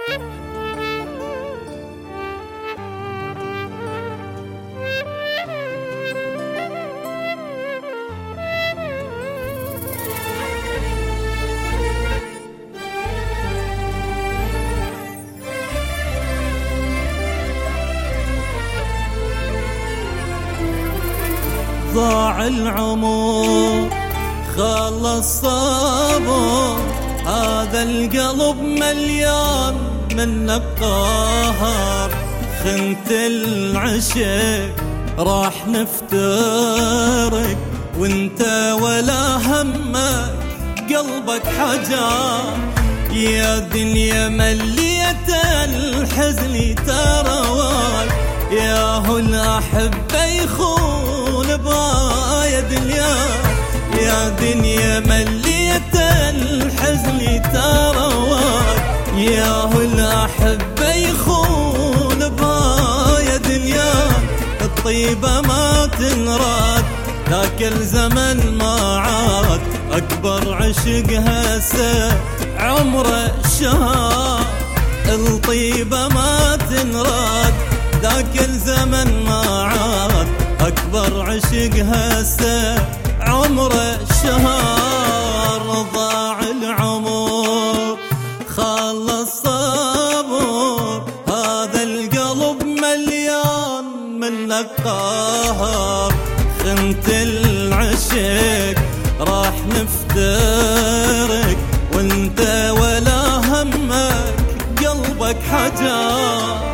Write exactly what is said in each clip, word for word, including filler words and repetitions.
ضاع العمر خلص صبر، هذا القلب مليان منك قهر. خنت العشق راح نفترق، وانت ولا همك قلبك حجر. يا دنيا مليت الحزن تروى، يا هو الأحبة يخون بايا دنيا. يا دنيا مليت الحزن تروى، يا هو الأحبة يخون بايا دنيا. الطيبة ما تنراد ذاك الزمن ما عاد، أكبر عشق هسه عمره شهر. الطيبة ما تنراد ذاك الزمن ما عاد، أكبر عشق هسه عمره شهر. ضاع العمر خلص صبر، هذا القلب مليان منك قهر. خنت العشق راح نفترق، وانت ولا همك قلبك حجر.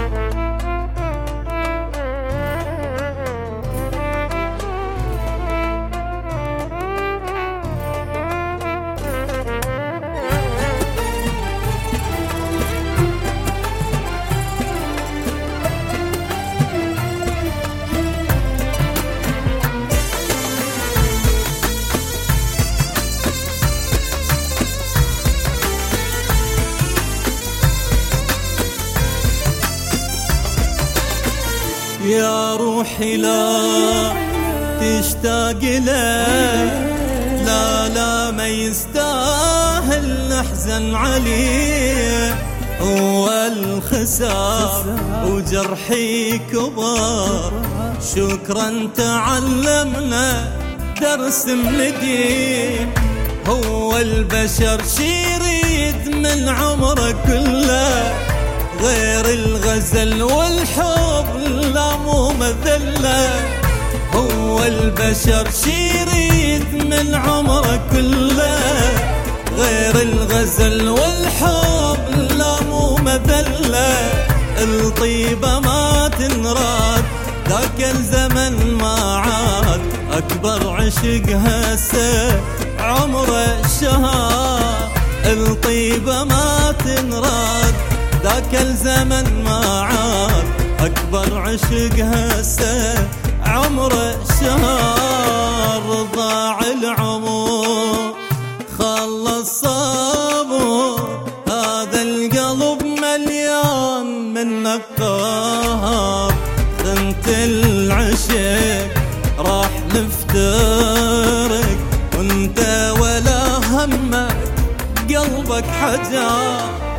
يا روحي لا تشتاق لك، لا لا ما يستاهل نحزن عليه. هو الخسار وجرحي كبار، شكرا تعلمنا درس ملقين. هو البشر شي يريد من عمره كله، غير الغزل والحب لا مو مذلة. هو البشر شي يريد من عمره كله، غير الغزل والحب لا مو مذلة. الطيبة ما تنراد ذاك الزمن ما عاد، أكبر عشق هسه عمره شهر. الطيبة ما تنراد ذاك الزمن ما عاد، أكبر عشق هسه عمره شهر. ضاع العمر خلص صبر، هذا القلب مليان منك قهر. خنت العشق راح نفترق، وانت ولا همك قلبك حجر.